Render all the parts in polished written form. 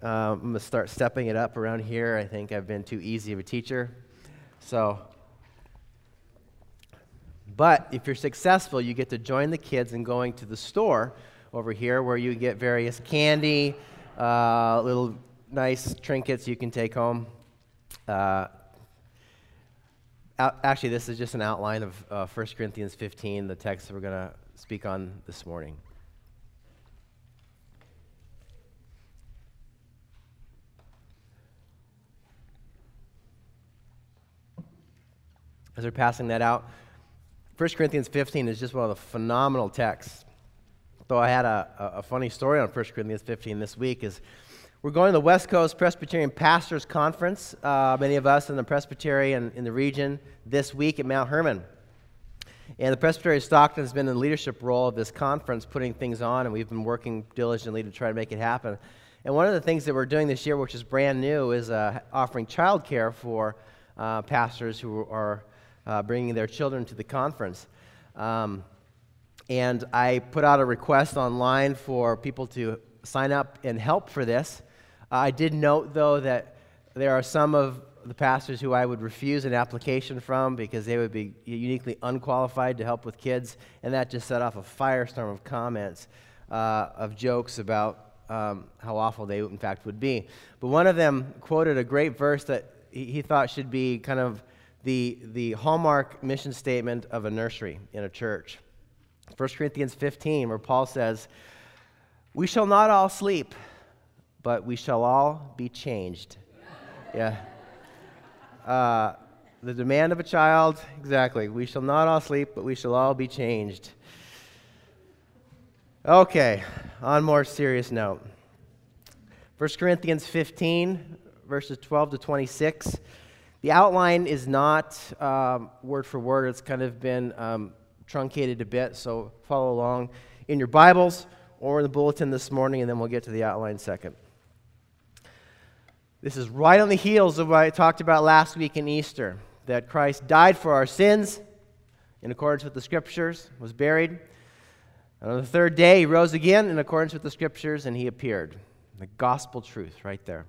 I'm going to start stepping it up around here. I think I've been too easy of a teacher. But if you're successful, you get to join the kids in going to the store over here where you get various candy, little nice trinkets you can take home. Actually, this is just an outline of 1 Corinthians 15, the text we're going to speak on this morning. As we're passing that out, 1 Corinthians 15 is just one of the phenomenal texts. Though I had a funny story on 1 Corinthians 15 this week is we're going to the West Coast Presbyterian Pastors Conference, many of us in the Presbyterian in the region, this week at Mount Hermon. And the Presbytery of Stockton has been in the leadership role of this conference, putting things on, and we've been working diligently to try to make it happen. And one of the things that we're doing this year, which is brand new, is offering childcare for pastors who are bringing their children to the conference. And I put out a request online for people to sign up and help for this. I did note, though, that there are some of the pastors who I would refuse an application from because they would be uniquely unqualified to help with kids, and that just set off a firestorm of comments, of jokes about how awful they, in fact, would be. But one of them quoted a great verse that he thought should be kind of the hallmark mission statement of a nursery in a church. 1 Corinthians 15, where Paul says, "We shall not all sleep, but we shall all be changed." Yeah. The demand of a child, exactly. We shall not all sleep, but we shall all be changed. Okay, on more serious note. 1 Corinthians 15, verses 12 to 26. The outline is not word for word. It's kind of been truncated a bit, so follow along in your Bibles or in the bulletin this morning, and then we'll get to the outline second. This is right on the heels of what I talked about last week in Easter, that Christ died for our sins in accordance with the Scriptures, was buried, and on the third day he rose again in accordance with the Scriptures, and he appeared. The gospel truth right there.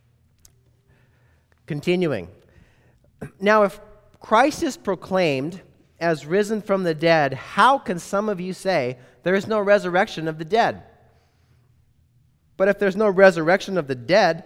Continuing. Now, if Christ is proclaimed as risen from the dead, how can some of you say there is no resurrection of the dead? But if there's no resurrection of the dead,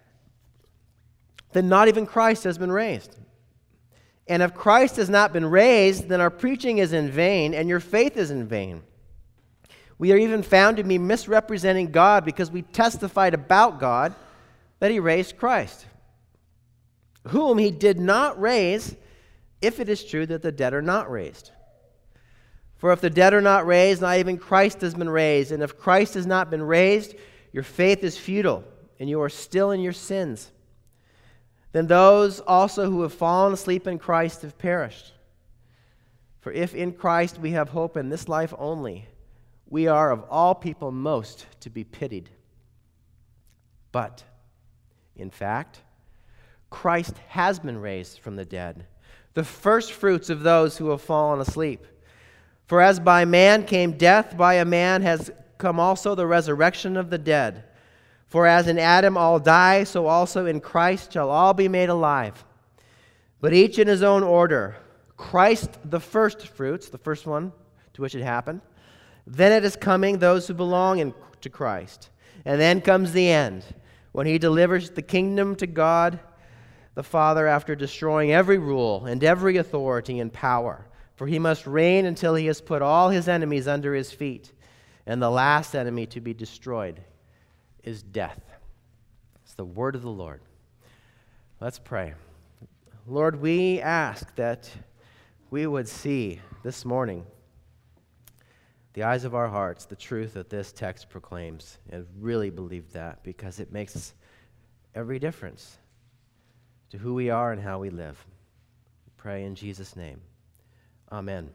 then not even Christ has been raised. And if Christ has not been raised, then our preaching is in vain, and your faith is in vain. We are even found to be misrepresenting God because we testified about God that he raised Christ, whom he did not raise, if it is true that the dead are not raised. For if the dead are not raised, not even Christ has been raised. And if Christ has not been raised, your faith is futile, and you are still in your sins. Then those also who have fallen asleep in Christ have perished. For if in Christ we have hope in this life only, we are of all people most to be pitied. But, in fact, Christ has been raised from the dead, the first fruits of those who have fallen asleep. For as by man came death, by a man has come also the resurrection of the dead. For as in Adam all die, so also in Christ shall all be made alive. But each in his own order. Christ the first fruits, the first one to which it happened. Then it is coming those who belong to Christ. And then comes the end, when he delivers the kingdom to God the Father after destroying every rule and every authority and power. For he must reign until he has put all his enemies under his feet. And the last enemy to be destroyed is death. It's the word of the Lord. Let's pray. Lord, we ask that we would see this morning, the eyes of our hearts, the truth that this text proclaims, and really believe that, because it makes every difference to who we are and how we live. We pray in Jesus' name. Amen.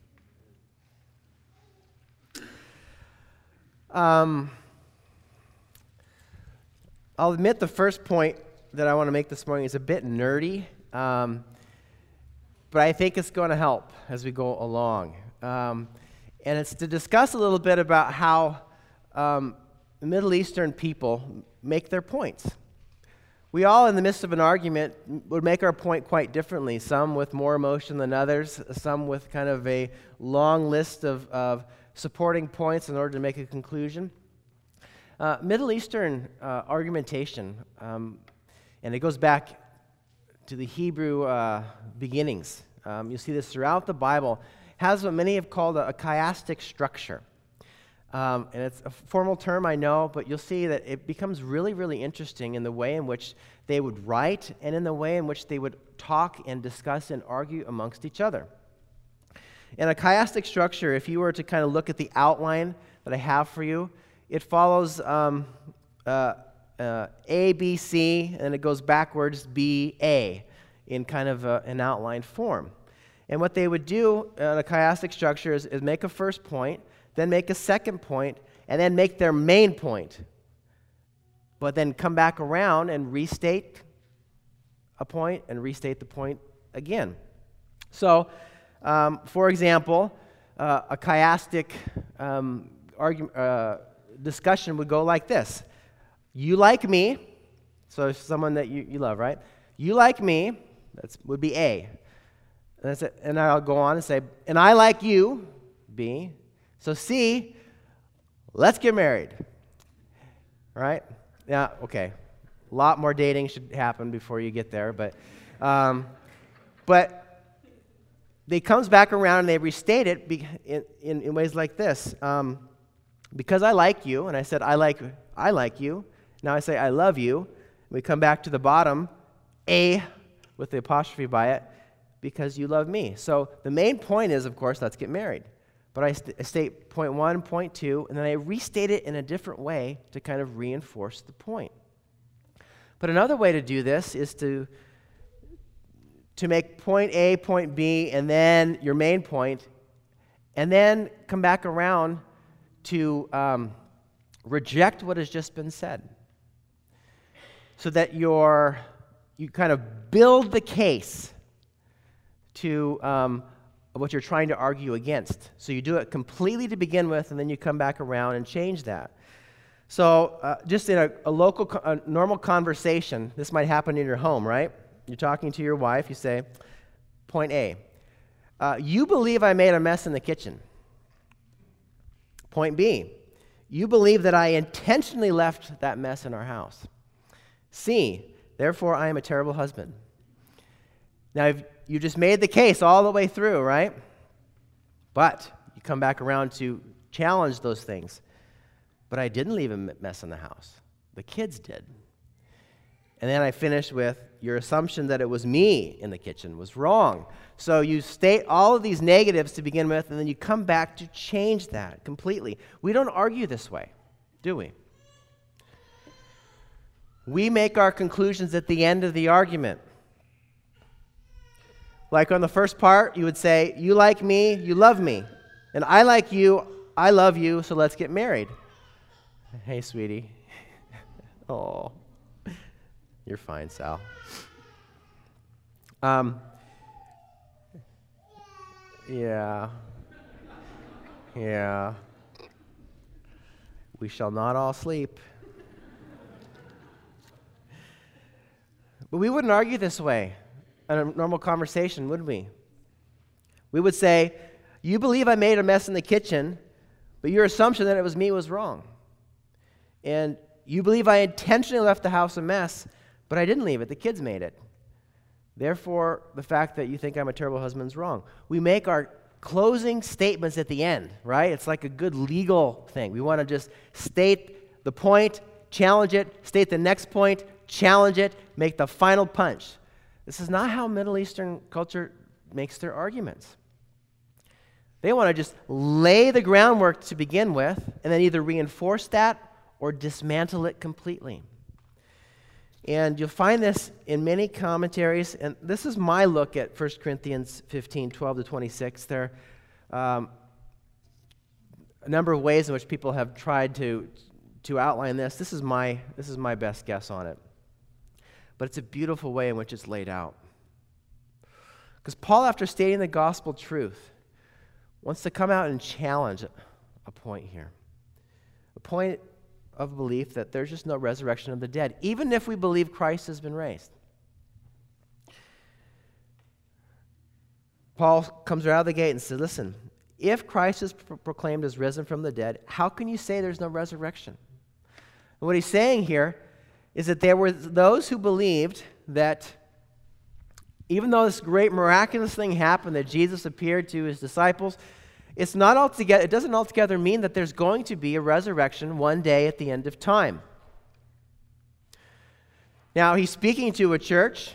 I'll admit the first point that I want to make this morning is a bit nerdy, but I think it's going to help as we go along. And it's to discuss a little bit about how Middle Eastern people make their points. We all, in the midst of an argument, would make our point quite differently, some with more emotion than others, some with kind of a long list of supporting points in order to make a conclusion. Middle Eastern argumentation, and it goes back to the Hebrew beginnings. You see this throughout the Bible, has what many have called a chiastic structure. And it's a formal term, I know, but you'll see that it becomes really, really interesting in the way in which they would write and in the way in which they would talk and discuss and argue amongst each other. In a chiastic structure, if you were to kind of look at the outline that I have for you, it follows A, B, C, and it goes backwards, B, A, in kind of an outlined form. And what they would do in a chiastic structure is make a first point, then make a second point, and then make their main point. But then come back around and restate a point and restate the point again. So, for example, a chiastic discussion would go like this. You like me, so someone that you love, right? You like me, that would be A. That's it. And I'll go on and say, and I like you, B. So C, let's get married. All right? Yeah, okay. A lot more dating should happen before you get there, but they comes back around and they restate it in ways like this. Because I like you, and I said I like you. Now I say I love you. We come back to the bottom, A with the apostrophe by it, because you love me. So the main point is, of course, let's get married. But I state point 1, point 2, and then I restate it in a different way to kind of reinforce the point. But another way to do this is to make point A, point B, and then your main point, and then come back around to reject what has just been said. So that you kind of build the case to what you're trying to argue against. So you do it completely to begin with, and then you come back around and change that. So just in a normal conversation, this might happen in your home, right? You're talking to your wife, you say, point A, you believe I made a mess in the kitchen. Point B, you believe that I intentionally left that mess in our house. C, therefore I am a terrible husband. Now, you just made the case all the way through, right? But you come back around to challenge those things. But I didn't leave a mess in the house. The kids did. And then I finish with, your assumption that it was me in the kitchen was wrong. So you state all of these negatives to begin with, and then you come back to change that completely. We don't argue this way, do we? We make our conclusions at the end of the argument. Like on the first part, you would say, you like me, you love me. And I like you, I love you, so let's get married. Hey, sweetie. Oh, you're fine, Sal. Yeah. We shall not all sleep. But we wouldn't argue this way in a normal conversation, would we? We would say, you believe I made a mess in the kitchen, but your assumption that it was me was wrong. And you believe I intentionally left the house a mess, but I didn't leave it. The kids made it. Therefore, the fact that you think I'm a terrible husband is wrong. We make our closing statements at the end, right? It's like a good legal thing. We want to just state the point, challenge it, state the next point, challenge it, make the final punch. This is not how Middle Eastern culture makes their arguments. They want to just lay the groundwork to begin with and then either reinforce that or dismantle it completely. And you'll find this in many commentaries, and this is my look at 1 Corinthians 15, 12 to 26. There are a number of ways in which people have tried to outline this. This is my best guess on it. But it's a beautiful way in which it's laid out. Because Paul, after stating the gospel truth, wants to come out and challenge a point here. A point of belief that there's just no resurrection of the dead, even if we believe Christ has been raised. Paul comes right out of the gate and says, listen, if Christ is proclaimed as risen from the dead, how can you say there's no resurrection? And what he's saying here is that there were those who believed that even though this great miraculous thing happened, that Jesus appeared to his disciples, it doesn't altogether mean that there's going to be a resurrection one day at the end of time. Now, he's speaking to a church,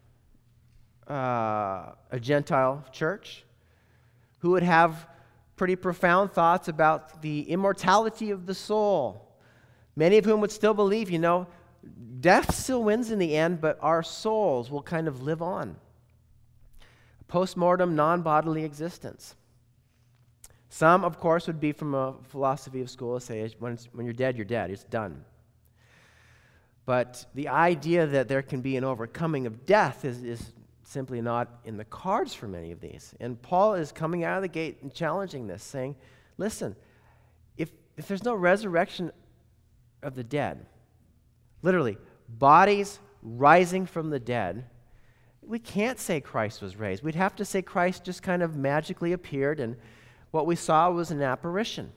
a Gentile church, who would have pretty profound thoughts about the immortality of the soul. Many of whom would still believe, death still wins in the end, but our souls will kind of live on. Post-mortem, non-bodily existence. Some, of course, would be from a philosophy of school, say, when you're dead, it's done. But the idea that there can be an overcoming of death is simply not in the cards for many of these. And Paul is coming out of the gate and challenging this, saying, listen, if there's no resurrection of the dead, literally, bodies rising from the dead, we can't say Christ was raised. We'd have to say Christ just kind of magically appeared and what we saw was an apparition.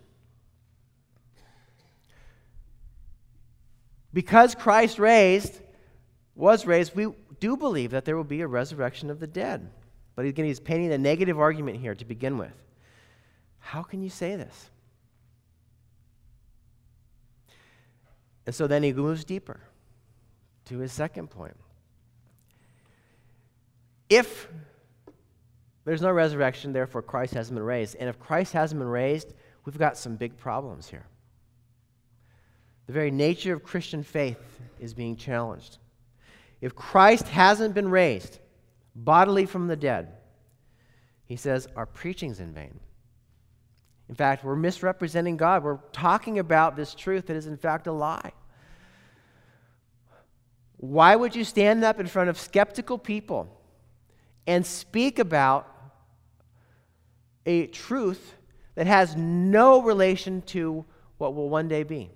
Because Christ was raised, we do believe that there will be a resurrection of the dead. But again, he's painting a negative argument here to begin with. How can you say this? And so then he moves deeper to his second point. If there's no resurrection, therefore Christ hasn't been raised. And if Christ hasn't been raised, we've got some big problems here. The very nature of Christian faith is being challenged. If Christ hasn't been raised bodily from the dead, he says our preaching's in vain. In fact, we're misrepresenting God. We're talking about this truth that is in fact a lie. Why would you stand up in front of skeptical people and speak about a truth that has no relation to what will one day be?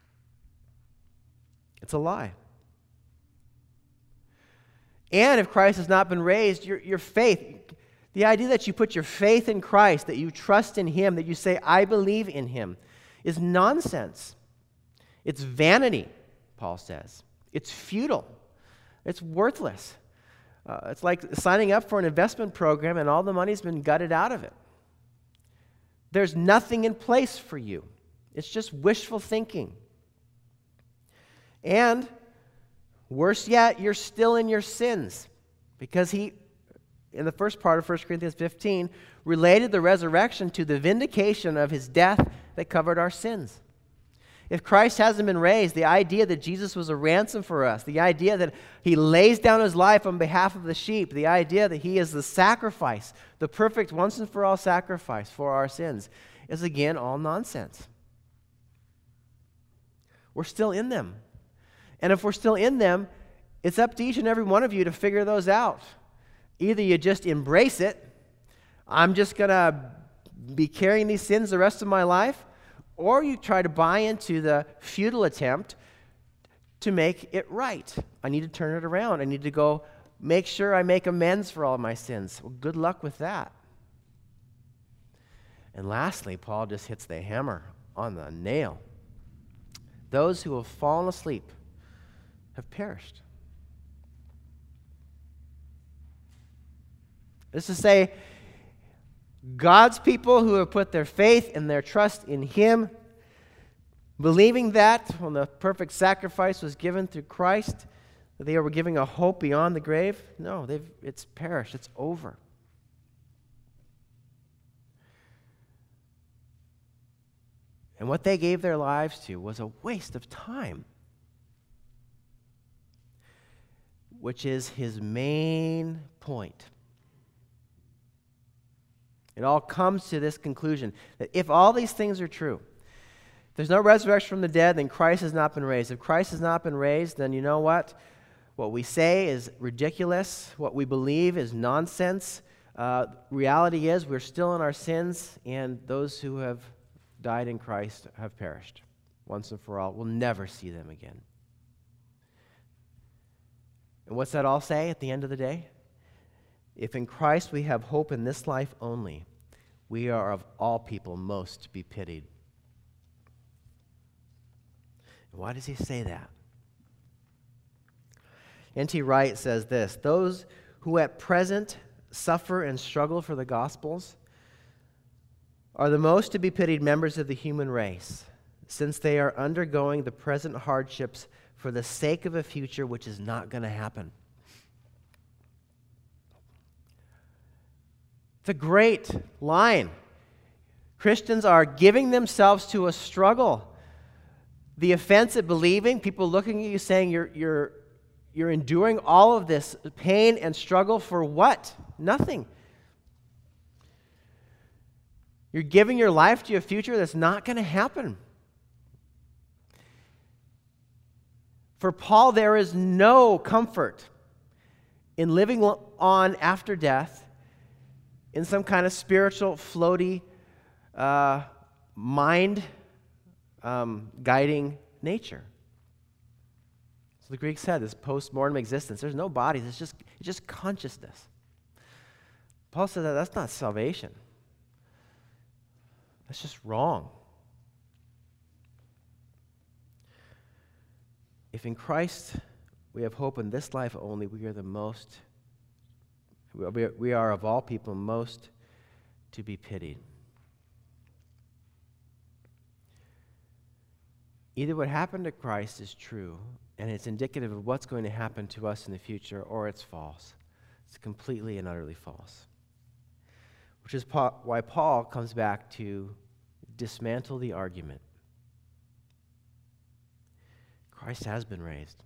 It's a lie. And if Christ has not been raised, your faith, the idea that you put your faith in Christ, that you trust in Him, that you say, I believe in Him, is nonsense. It's vanity, Paul says. It's futile. It's worthless. It's like signing up for an investment program and all the money's been gutted out of it. There's nothing in place for you. It's just wishful thinking. And worse yet, you're still in your sins, because he, in the first part of 1 Corinthians 15, related the resurrection to the vindication of his death that covered our sins. If Christ hasn't been raised, the idea that Jesus was a ransom for us, the idea that he lays down his life on behalf of the sheep, the idea that he is the sacrifice, the perfect once and for all sacrifice for our sins, is again all nonsense. We're still in them. And if we're still in them, it's up to each and every one of you to figure those out. Either you just embrace it, I'm just going to be carrying these sins the rest of my life, or you try to buy into the futile attempt to make it right. I need to turn it around. I need to go make sure I make amends for all my sins. Well, good luck with that. And lastly, Paul just hits the hammer on the nail. Those who have fallen asleep have perished. This is to say, God's people who have put their faith and their trust in Him, believing that when the perfect sacrifice was given through Christ, that they were giving a hope beyond the grave. No, it's perished. It's over. And what they gave their lives to was a waste of time, which is his main point. It all comes to this conclusion that if all these things are true, if there's no resurrection from the dead, then Christ has not been raised. If Christ has not been raised, then you know what? What we say is ridiculous. What we believe is nonsense. Reality is we're still in our sins, and those who have died in Christ have perished. once and for all. We'll never see them again. And what's that all say at the end of the day? If in Christ we have hope in this life only, we are of all people most to be pitied. And why does he say that? N.T. Wright says this: those who at present suffer and struggle for the Gospels are the most to be pitied members of the human race, since they are undergoing the present hardships for the sake of a future which is not going to happen. It's a great line. Christians are giving themselves to a struggle. The offense at believing, people looking at you saying you're enduring all of this pain and struggle for what? Nothing. You're giving your life to a future that's not going to happen. For Paul, there is no comfort in living on after death in some kind of spiritual, floaty, mind guiding nature. So the Greek said, this post-mortem existence, there's no bodies, it's just consciousness. Paul said that's not salvation. That's just wrong. If in Christ we have hope in this life only, we are of all people most to be pitied. Either what happened to Christ is true, and it's indicative of what's going to happen to us in the future, or it's false. It's completely and utterly false. Which is why Paul comes back to dismantle the argument. Christ has been raised.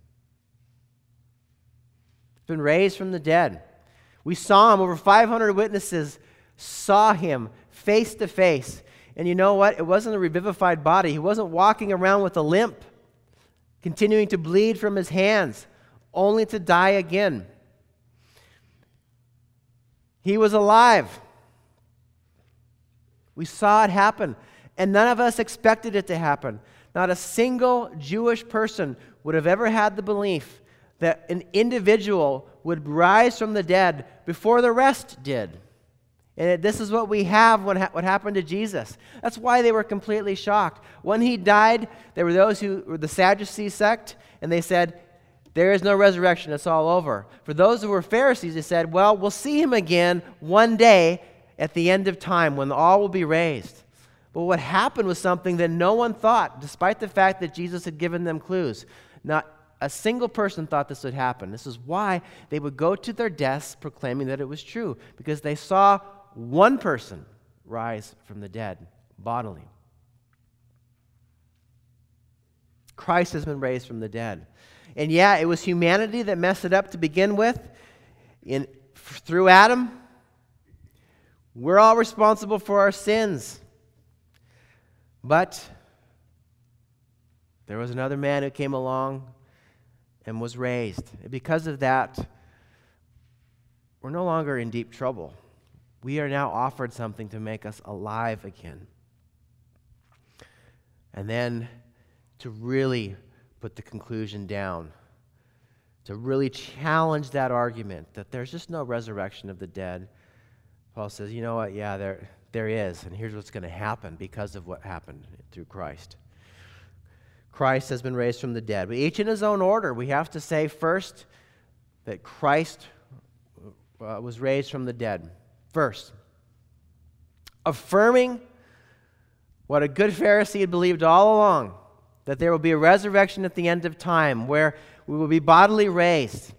He's been raised from the dead. We saw him. Over 500 witnesses saw him face to face. And you know what? It wasn't a revivified body. He wasn't walking around with a limp, continuing to bleed from his hands, only to die again. He was alive. We saw it happen, and none of us expected it to happen. Not a single Jewish person would have ever had the belief that an individual would rise from the dead before the rest did. And this is what we have what happened to Jesus. That's why they were completely shocked. When he died, there were those who were the Sadducee sect, and they said, there is no resurrection, it's all over. For those who were Pharisees, they said, well, we'll see him again one day at the end of time when all will be raised. But what happened was something that no one thought, despite the fact that Jesus had given them clues. Not a single person thought this would happen. This is why they would go to their deaths proclaiming that it was true, because they saw one person rise from the dead bodily. Christ has been raised from the dead. And yeah, it was humanity that messed it up to begin with. Through Adam, we're all responsible for our sins. But there was another man who came along and was raised. And because of that, we're no longer in deep trouble. We are now offered something to make us alive again. And then to really put the conclusion down, to really challenge that argument that there's just no resurrection of the dead, Paul says, you know what, yeah, there is, and here's what's going to happen because of what happened through Christ. Christ has been raised from the dead. But each in his own order. We have to say first that Christ was raised from the dead. First, affirming what a good Pharisee had believed all along, that there will be a resurrection at the end of time where we will be bodily raised,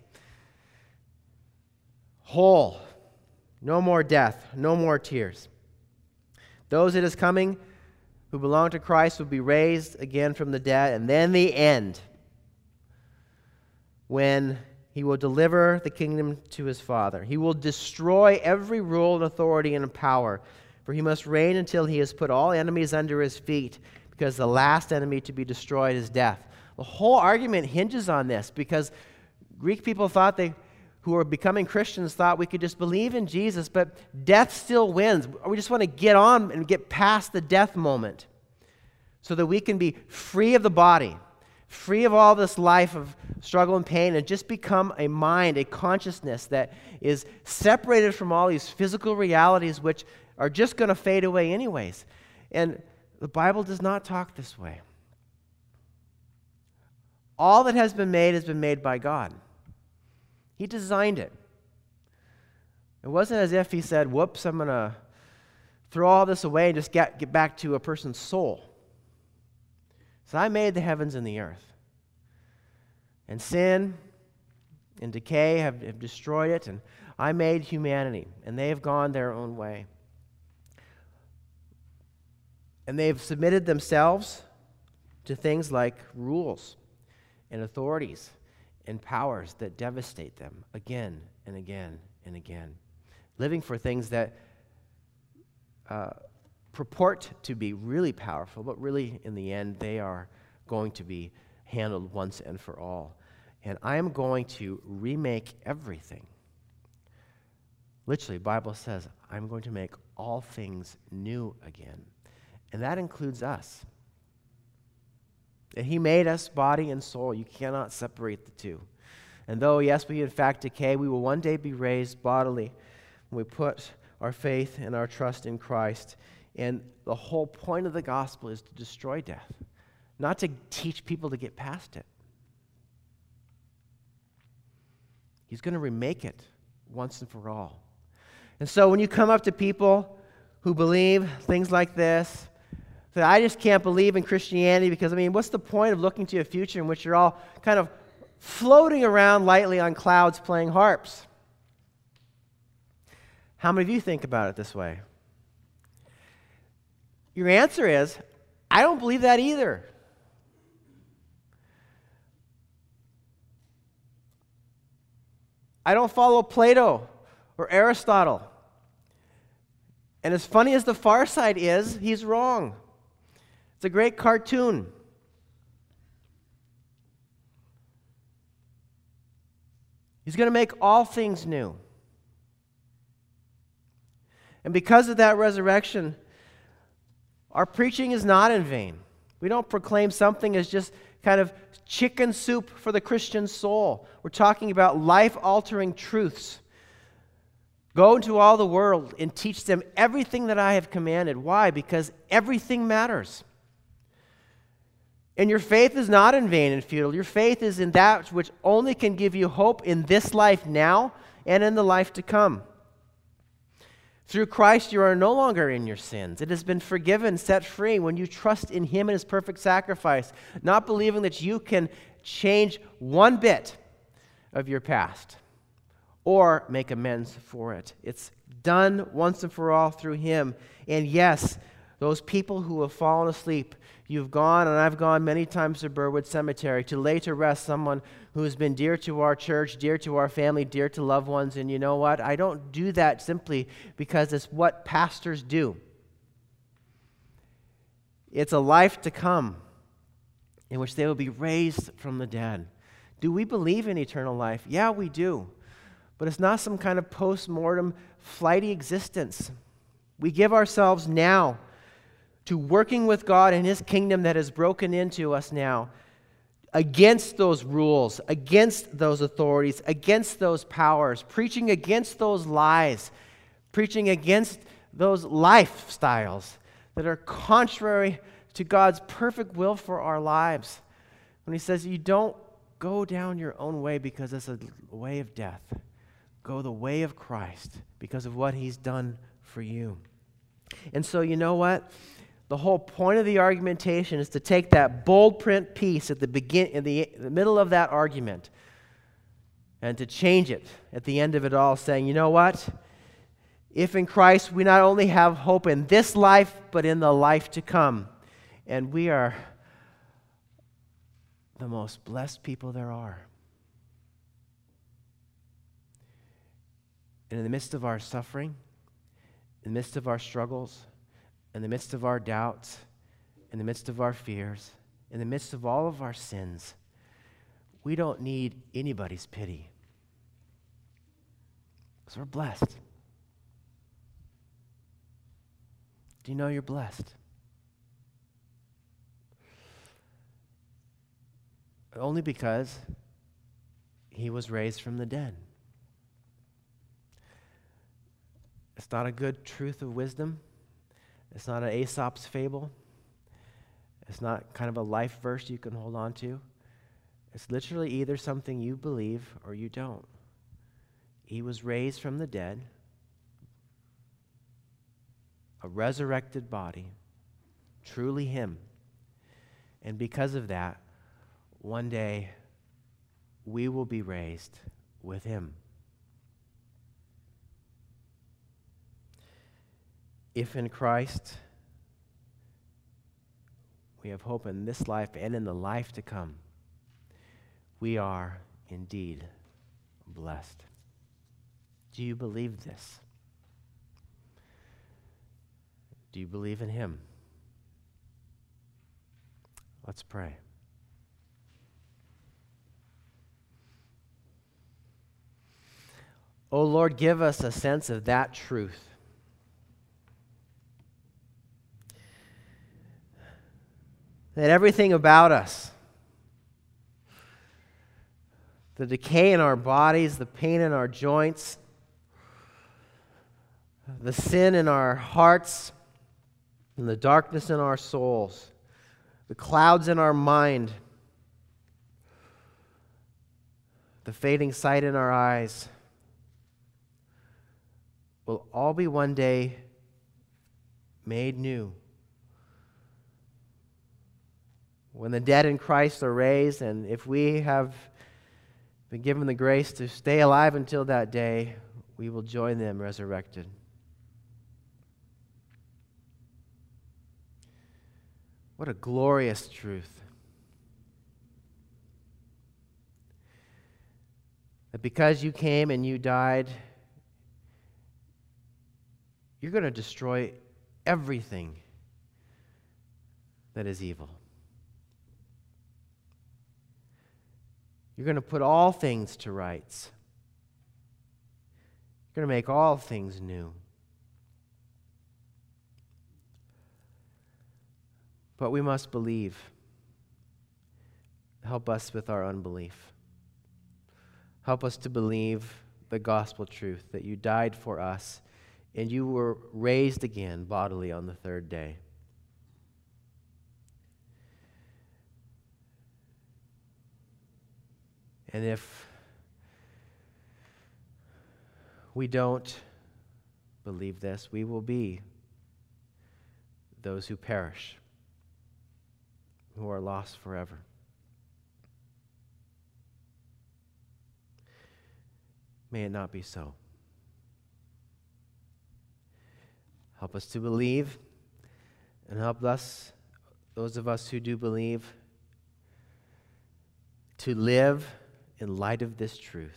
whole, no more death, no more tears. Those that is coming who belong to Christ will be raised again from the dead, and then the end, when he will deliver the kingdom to his Father. He will destroy every rule and authority and power, for he must reign until he has put all enemies under his feet, because the last enemy to be destroyed is death. The whole argument hinges on this, because Greek people thought who were becoming Christians thought we could just believe in Jesus, but death still wins. We just want to get on and get past the death moment. so that we can be free of the body, free of all this life of struggle and pain, and just become a mind, a consciousness that is separated from all these physical realities which are just going to fade away anyways. And the Bible does not talk this way. All that has been made by God. He designed it. It wasn't as if he said, whoops, I'm going to throw all this away and just get back to a person's soul. So I made the heavens and the earth. And sin and decay have destroyed it, and I made humanity, and they have gone their own way. And they've submitted themselves to things like rules and authorities and powers that devastate them again and again and again, living for things that purport to be really powerful, but really in the end they are going to be handled once and for all. And I am going to remake everything. Literally, the Bible says, I'm going to make all things new again. And that includes us. And he made us body and soul. You cannot separate the two. And though, yes, we in fact decay, we will one day be raised bodily when we put our faith and our trust in Christ. And the whole point of the gospel is to destroy death, not to teach people to get past it. He's going to remake it once and for all. And so when you come up to people who believe things like this, that I just can't believe in Christianity because, what's the point of looking to a future in which you're all kind of floating around lightly on clouds playing harps? How many of you think about it this way? Your answer is, I don't believe that either. I don't follow Plato or Aristotle. And as funny as The Far Side is, he's wrong. It's a great cartoon. He's going to make all things new. And because of that resurrection, our preaching is not in vain. We don't proclaim something as just kind of chicken soup for the Christian soul. We're talking about life-altering truths. Go into all the world and teach them everything that I have commanded. Why? Because everything matters. And your faith is not in vain and futile. Your faith is in that which only can give you hope in this life now and in the life to come. Through Christ, you are no longer in your sins. It has been forgiven, set free when you trust in Him and His perfect sacrifice, not believing that you can change one bit of your past or make amends for it. It's done once and for all through Him. And yes, those people who have fallen asleep, you've gone, and I've gone many times to Burwood Cemetery to lay to rest someone who has been dear to our church, dear to our family, dear to loved ones. And you know what? I don't do that simply because it's what pastors do. It's a life to come in which they will be raised from the dead. Do we believe in eternal life? Yeah, we do. But it's not some kind of post-mortem, flighty existence. We give ourselves now to working with God and His kingdom that has broken into us now, against those rules, against those authorities, against those powers, preaching against those lies, preaching against those lifestyles that are contrary to God's perfect will for our lives. When He says, you don't go down your own way because it's a way of death. Go the way of Christ because of what He's done for you. And so you know what? The whole point of the argumentation is to take that bold print piece at the middle of that argument and to change it at the end of it all, saying, you know what? If in Christ we not only have hope in this life, but in the life to come. And we are the most blessed people there are. And in the midst of our suffering, in the midst of our struggles, in the midst of our doubts, in the midst of our fears, in the midst of all of our sins, we don't need anybody's pity. Because we're blessed. Do you know you're blessed? Only because he was raised from the dead. It's not a good truth of wisdom. It's not an Aesop's fable. It's not kind of a life verse you can hold on to. It's literally either something you believe or you don't. He was raised from the dead, a resurrected body, truly him. And because of that, one day we will be raised with him. If in Christ we have hope in this life and in the life to come, we are indeed blessed. Do you believe this? Do you believe in him? Let's pray. Oh Lord, give us a sense of that truth. That everything about us, the decay in our bodies, the pain in our joints, the sin in our hearts, and the darkness in our souls, the clouds in our mind, the fading sight in our eyes, will all be one day made new. When the dead in Christ are raised, and if we have been given the grace to stay alive until that day, we will join them resurrected. What a glorious truth. That because you came and you died, you're going to destroy everything that is evil. You're going to put all things to rights. You're going to make all things new. But we must believe. Help us with our unbelief. Help us to believe the gospel truth that you died for us and you were raised again bodily on the third day. And if we don't believe this, we will be those who perish, who are lost forever. May it not be so. Help us to believe, and help us, those of us who do believe, to live in light of this truth,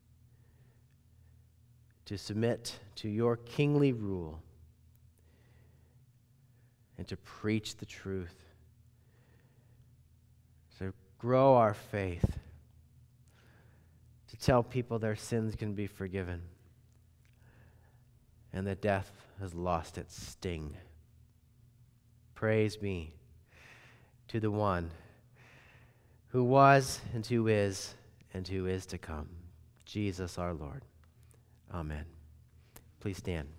to submit to your kingly rule, and to preach the truth, to grow our faith, to tell people their sins can be forgiven, and that death has lost its sting. Praise be to the one who was and who is to come, Jesus our Lord. Amen. Please stand.